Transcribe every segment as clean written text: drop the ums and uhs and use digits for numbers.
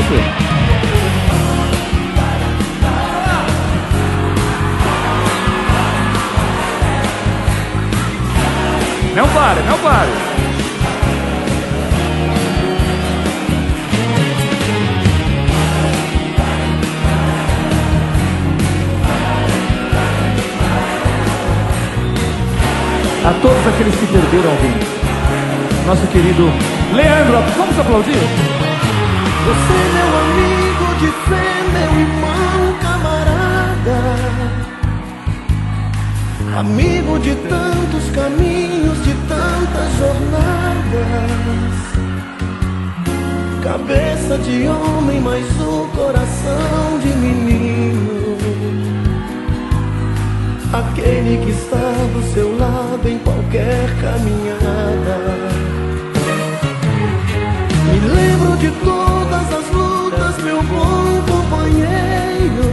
Isso. Não pare, não pare. A todos aqueles que perderam alguém, nosso querido Leandro, vamos aplaudir? Você é meu amigo de fé, meu irmão, camarada, amigo de tantos caminhos, de tantas jornadas, cabeça de homem, mas o coração de menino, aquele que está do seu lado em qualquer caminhada. Me lembro de todas as lutas, meu bom companheiro.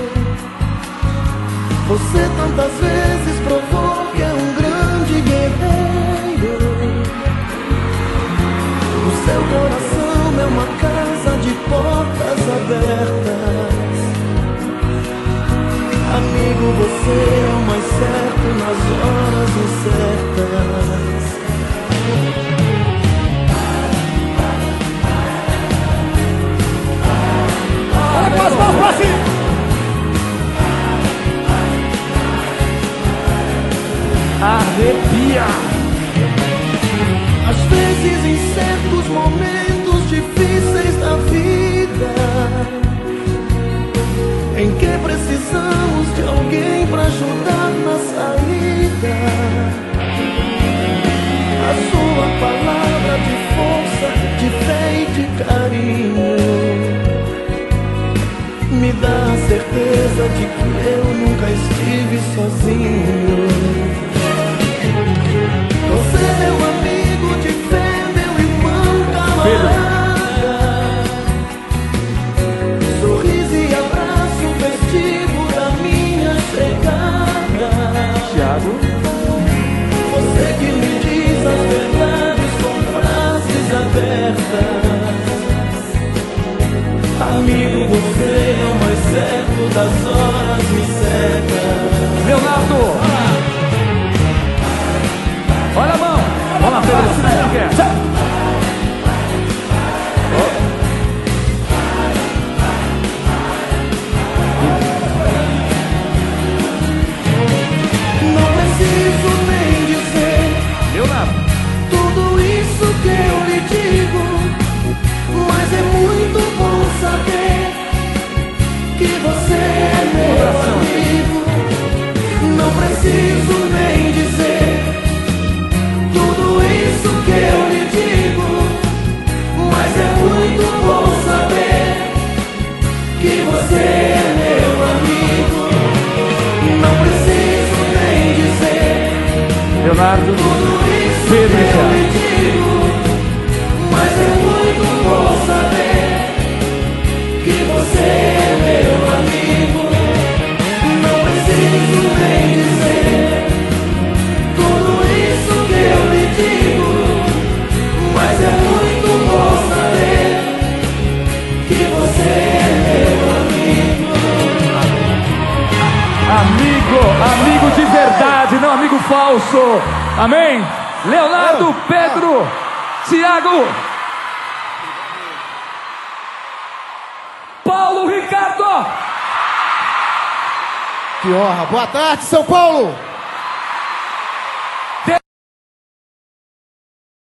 Você tantas vezes provou que é um grande guerreiro. O seu coração é uma casa de portas abertas. Amigo, você é o mais certo nas horas incertas. Olha com as mãos pra cima. Arrepia. Às vezes em certos momentos difíceis da vida, em que precisamos de alguém pra ajudar na saída, a sua palavra de força, de fé e de carinho me dá a certeza de que eu nunca estive sozinho. Você é meu amigo de fé, meu irmão camarada, sorriso e abraço, vestido da minha chegada. Thiago. Você que me diz as verdades com frases abertas. Amigo, você é o mais certo das horas incertas. Leonardo. Olha a mão. Vamos lá, Pedro, se não quer. Não preciso nem dizer, Leonardo. tudo isso que eu lhe digo, mas é muito bom saber que você é meu amigo. Não preciso nem dizer tudo isso que eu lhe digo, mas é muito bom saber que você é meu amigo. Não preciso nem dizer Leonardo. tudo isso Pedro, que eu lhe digo, mas é muito bom saber que você é meu amigo. Não preciso nem dizer tudo isso que eu lhe digo, mas é muito bom saber que você é meu amigo. Amigo, amigo de verdade, não amigo falso. Amém? Leonardo, Pedro, Thiago, Paulo Ricardo. Que honra. Boa tarde, São Paulo.